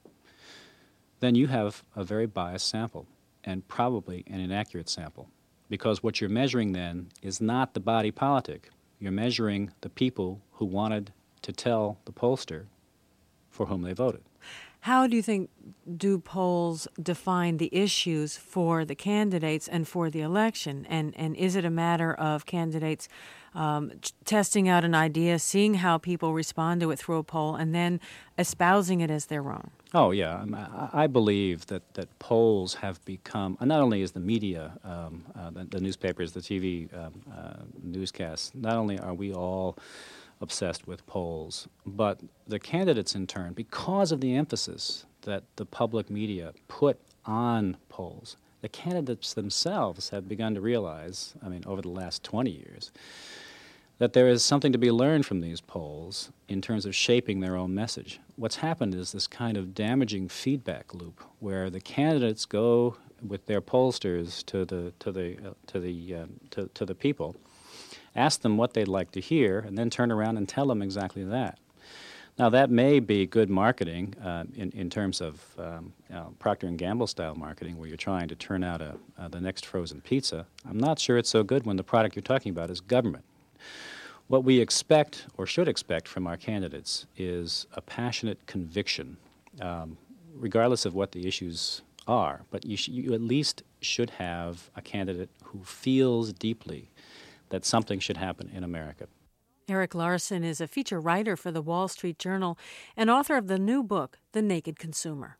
then you have a very biased sample and probably an inaccurate sample, because what you're measuring then is not the body politic. You're measuring the people who wanted to tell the pollster for whom they voted. How do you think do polls define the issues for the candidates and for the election? And and is it a matter of candidates um, t- testing out an idea, seeing how people respond to it through a poll, and then espousing it as their own? Oh, yeah. I, I believe that, that polls have become, not only is the media, um, uh, the, the newspapers, the T V um, uh, newscasts, not only are we all obsessed with polls, but the candidates in turn, because of the emphasis that the public media put on polls, the candidates themselves have begun to realize, I mean, over the last twenty years, that there is something to be learned from these polls in terms of shaping their own message. What's happened is this kind of damaging feedback loop where the candidates go with their pollsters to the to the uh, to the uh, to, to the people, ask them what they'd like to hear, and then turn around and tell them exactly that. Now, that may be good marketing uh, in, in terms of um, you know, Procter and Gamble style marketing, where you're trying to turn out a, uh, the next frozen pizza. I'm not sure it's so good when the product you're talking about is government. What we expect, or should expect, from our candidates is a passionate conviction, um, regardless of what the issues are. But you, sh- you at least should have a candidate who feels deeply that something should happen in America. Erik Larson is a feature writer for the Wall Street Journal and author of the new book, The Naked Consumer.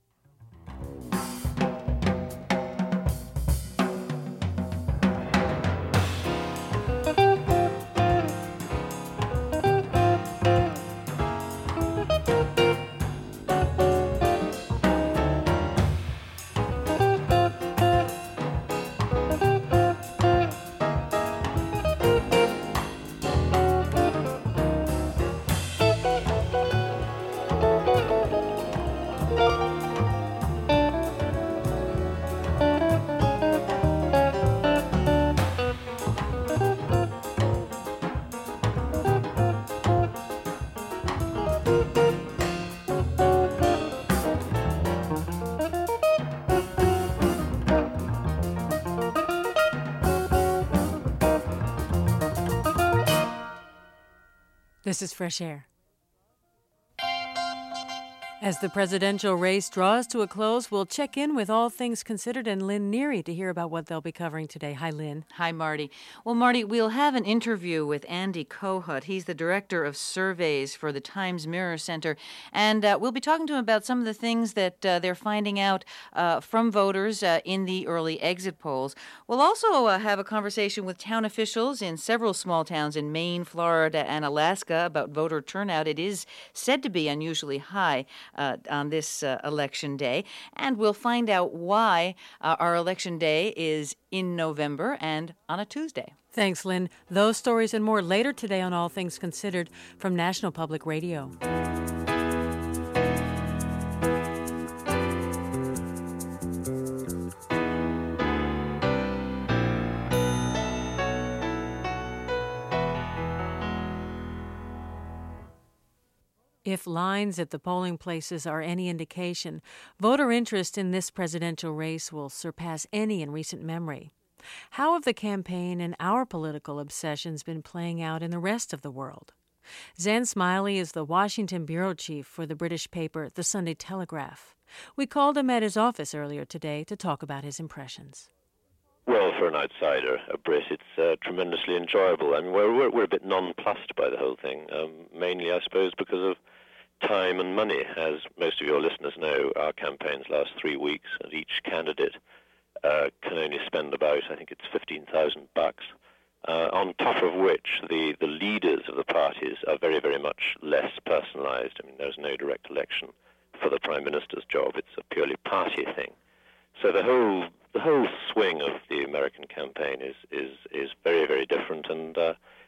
This is Fresh Air. As the presidential race draws to a close, we'll check in with All Things Considered and Lynn Neary to hear about what they'll be covering today. Hi, Lynn. Hi, Marty. Well, Marty, we'll have an interview with Andy Kohut. He's the director of surveys for the Times Mirror Center, and uh, we'll be talking to him about some of the things that uh, they're finding out uh, from voters uh, in the early exit polls. We'll also uh, have a conversation with town officials in several small towns in Maine, Florida, and Alaska about voter turnout. It is said to be unusually high Uh, on this uh, election day, and we'll find out why uh, our election day is in November and on a Tuesday. Thanks, Lynn. Those stories and more later today on All Things Considered from National Public Radio. If lines at the polling places are any indication, voter interest in this presidential race will surpass any in recent memory. How have the campaign and our political obsessions been playing out in the rest of the world? Zan Smiley is the Washington bureau chief for the British paper The Sunday Telegraph. We called him at his office earlier today to talk about his impressions. Well, for an outsider, a Brit, it's uh, tremendously enjoyable. I mean, we're, we're, we're a bit nonplussed by the whole thing, um, mainly, I suppose, because of time and money. As most of your listeners know, our campaigns last three weeks, and each candidate uh, can only spend about, I think it's fifteen thousand bucks, uh, on top of which the, the leaders of the parties are very, very much less personalized. I mean, there's no direct election for the Prime Minister's job. It's a purely party thing. So the whole the whole swing of the American campaign is is, is very, very different, and uh,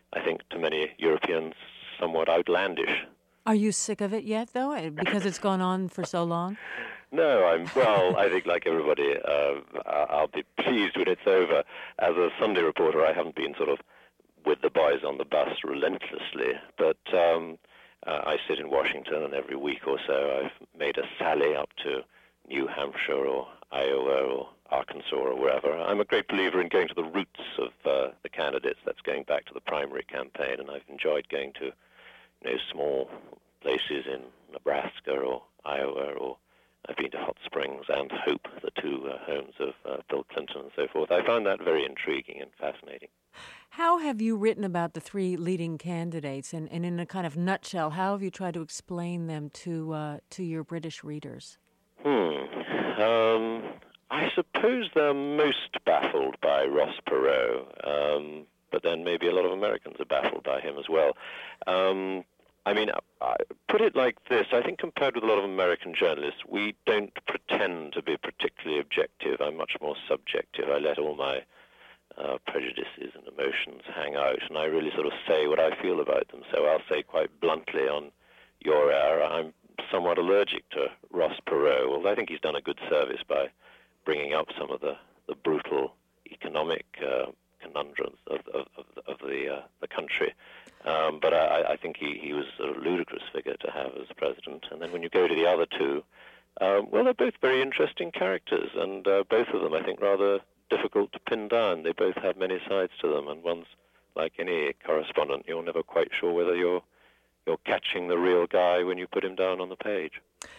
I think to many Europeans, somewhat outlandish. Are you sick of it yet, though, because it's gone on for so long? No, I'm, well, I think like everybody, uh, I'll be pleased when it's over. As a Sunday reporter, I haven't been sort of with the boys on the bus relentlessly, but um, uh, I sit in Washington, and every week or so I've made a sally up to New Hampshire or Iowa or Arkansas or wherever. I'm a great believer in going to the roots of uh, the candidates. That's going back to the primary campaign, and I've enjoyed going to, you know, small places in Nebraska or Iowa, or I've been to Hot Springs and Hope, the two uh, homes of uh, Bill Clinton and so forth. I found that very intriguing and fascinating. How have you written about the three leading candidates, and, and in a kind of nutshell, how have you tried to explain them to uh, to your British readers? Hmm. Um, I suppose they're most baffled by Ross Perot, um, but then maybe a lot of Americans are baffled by him as well. Um, I mean, I put it like this. I think compared with a lot of American journalists, we don't pretend to be particularly objective. I'm much more subjective. I let all my uh, prejudices and emotions hang out, and I really sort of say what I feel about them. So I'll say quite bluntly on your air, I'm somewhat allergic to Ross Perot, although I think he's done a good service by bringing up some of the, the brutal economic uh, conundrums of, of, of the uh, the country. Um, but I, I think he, he was a ludicrous figure to have as president. And then when you go to the other two, um, well, they're both very interesting characters, and uh, both of them, I think, rather difficult to pin down. They both have many sides to them, and one's like any correspondent, you're never quite sure whether you're you're catching the real guy when you put him down on the page.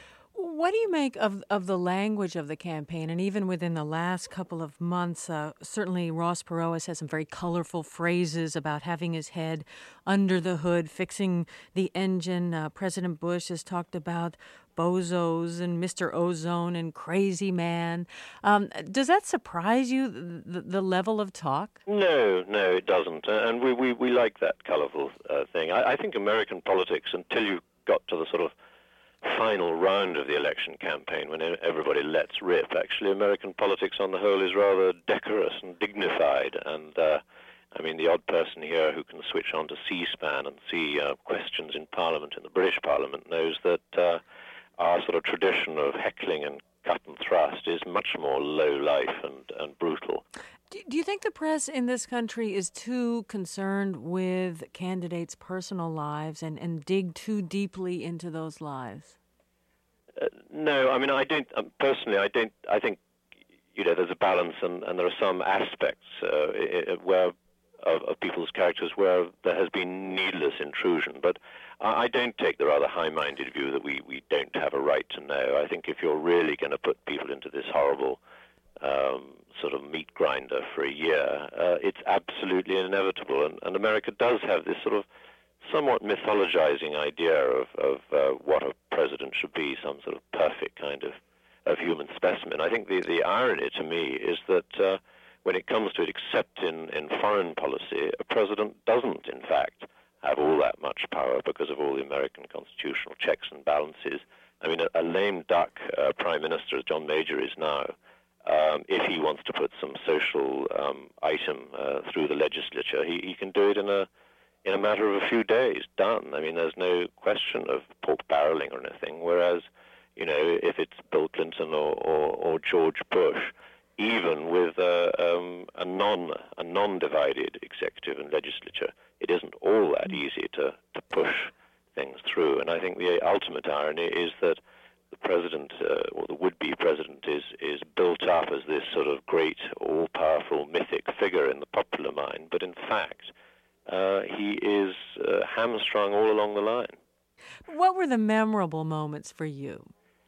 What do you make of of the language of the campaign? And even within the last couple of months, uh, certainly Ross Perot has had some very colorful phrases about having his head under the hood, fixing the engine. Uh, President Bush has talked about bozos and Mister Ozone and crazy man. Um, does that surprise you, the, the level of talk? No, no, it doesn't. Uh, and we, we, we like that colorful uh, thing. I, I think American politics, until you got to the sort of final round of the election campaign when everybody lets rip, actually American politics on the whole is rather decorous and dignified. And uh, I mean, the odd person here who can switch on to C-SPAN and see uh, questions in Parliament, in the British Parliament, knows that uh, our sort of tradition of heckling and cut and thrust is much more low-life and, and brutal. Do you think the press in this country is too concerned with candidates' personal lives and, and dig too deeply into those lives? Uh, no, I mean, I don't, um, personally, I don't, I think, you know, there's a balance, and, and there are some aspects uh, where of, of people's characters where there has been needless intrusion, but I, I don't take the rather high-minded view that we, we don't have a right to know. I think if you're really going to put people into this horrible um, sort of meat grinder for a year, uh, it's absolutely inevitable. And, and America does have this sort of somewhat mythologizing idea of, of uh, what a president should be, some sort of perfect kind of, of human specimen. I think the, the irony to me is that uh, when it comes to it, except in, in foreign policy, a president doesn't, in fact, have all that much power because of all the American constitutional checks and balances. I mean, a, a lame duck uh, prime minister, as John Major is now, Um, if he wants to put some social um, item uh, through the legislature, he, he can do it in a in a matter of a few days. Done. I mean, there's no question of pork barreling or anything. Whereas, you know, if it's Bill Clinton or, or, or George Bush, even with a, um, a non a non-divided executive and legislature, it isn't all that easy to, to push things through. And I think the ultimate irony is that the president, uh, or the would-be president, is is built up as this sort of great, all-powerful, mythic figure in the popular mind, but in fact, uh, he is uh, hamstrung all along the line. What were the memorable moments for you?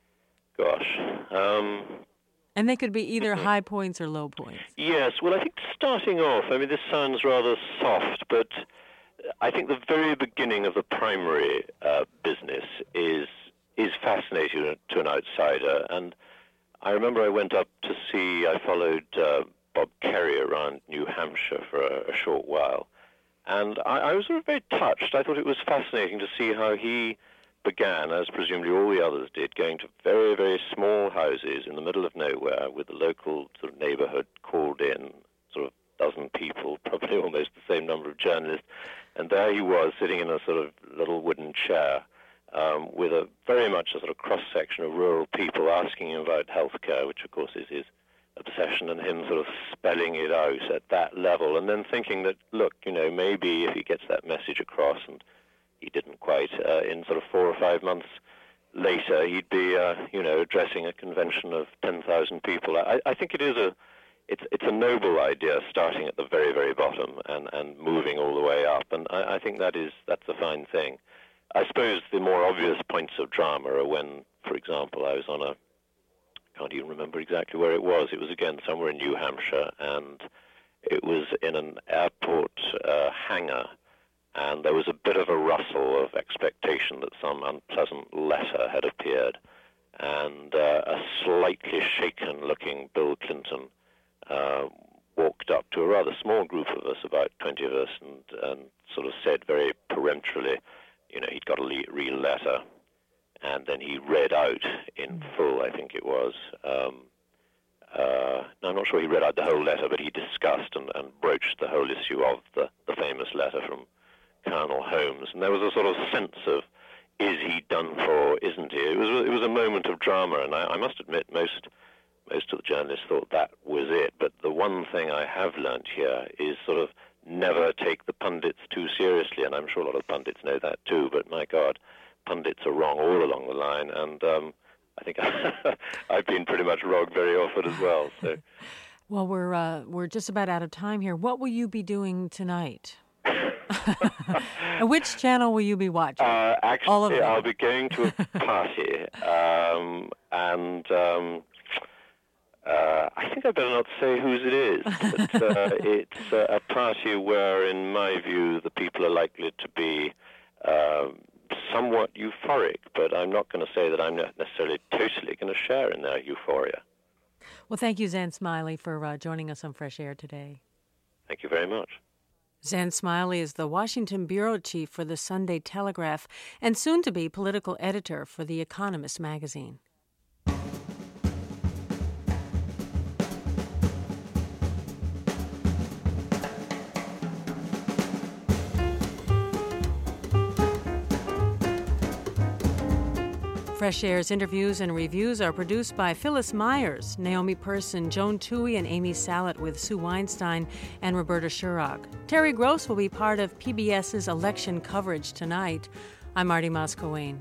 Gosh. Um, and they could be either high points or low points. Yes, well, I think starting off, I mean, this sounds rather soft, but I think the very beginning of the primary uh, business is is fascinating to an outsider. And I remember I went up to see, I followed uh, Bob Kerrey around New Hampshire for a, a short while. And I, I was sort of very touched. I thought it was fascinating to see how he began, as presumably all the others did, going to very, very small houses in the middle of nowhere with the local sort of neighborhood called in, sort of dozen people, probably almost the same number of journalists, And there he was, sitting in a sort of little wooden chair, um, with a very much a sort of cross-section of rural people asking him about healthcare, which of course is his obsession, and him sort of spelling it out at that level, and then thinking that, look, you know, maybe if he gets that message across, and he didn't quite, uh, in sort of four or five months later, he'd be, uh, you know, addressing a convention of ten thousand people. I, I think it is a, it's it's a noble idea, starting at the very, very bottom and, and moving all the way up, and I, I think that is that's a fine thing. I suppose the more obvious points of drama are when, for example, I was on a, I can't even remember exactly where it was. It was again somewhere in New Hampshire, and it was in an airport uh, hangar. And there was a bit of a rustle of expectation that some unpleasant letter had appeared. And uh, a slightly shaken-looking Bill Clinton uh, walked up to a rather small group of us, about twenty of us, and, and sort of said very peremptorily, you know, he'd got a le- real letter. And then he read out in full, I think it was. Um, uh, no, I'm not sure he read out the whole letter, but he discussed and, and broached the whole issue of the, the famous letter from Colonel Holmes, and there was a sort of sense of, is he done for, isn't he? It was it was a moment of drama, and I, I must admit most most of the journalists thought that was it. But the one thing I have learnt here is sort of never take the pundits too seriously, and I'm sure a lot of pundits know that too, but my God, pundits are wrong all along the line, and um, I think I've been pretty much wrong very often as well. So, well, we're uh, we're just about out of time here. What will you be doing tonight? Which channel will you be watching? Uh, actually, All of them. I'll be going to a party, um, and um, uh, I think I better not say whose it is. But, uh, it's uh, a party where, in my view, the people are likely to be uh, somewhat euphoric, but I'm not going to say that I'm not necessarily totally going to share in their euphoria. Well, thank you, Zan Smiley, for uh, joining us on Fresh Air today. Thank you very much. Zan Smiley is the Washington bureau chief for the Sunday Telegraph and soon-to-be political editor for The Economist magazine. Fresh Air's interviews and reviews are produced by Phyllis Myers, Naomi Person, Joan Toohey, and Amy Sallet, with Sue Weinstein and Roberta Shurrock. Terry Gross will be part of PBS's election coverage tonight. I'm Marty Moscowain.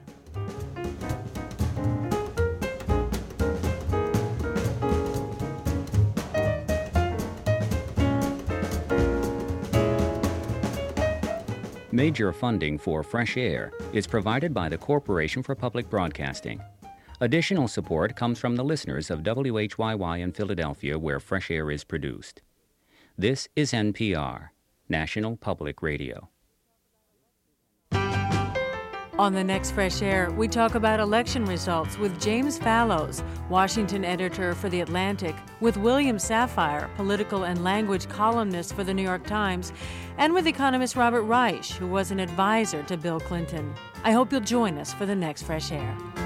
Major funding for Fresh Air is provided by the Corporation for Public Broadcasting. Additional support comes from the listeners of W H Y Y in Philadelphia, where Fresh Air is produced. This is N P R, National Public Radio. On the next Fresh Air, we talk about election results with James Fallows, Washington editor for The Atlantic, with William Safire, political and language columnist for The New York Times, and with economist Robert Reich, who was an advisor to Bill Clinton. I hope you'll join us for the next Fresh Air.